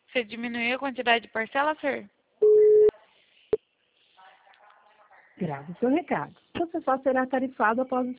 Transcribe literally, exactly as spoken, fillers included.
Você diminuiu a quantidade de parcela, Fer? Grave seu recado. Você só será tarifado após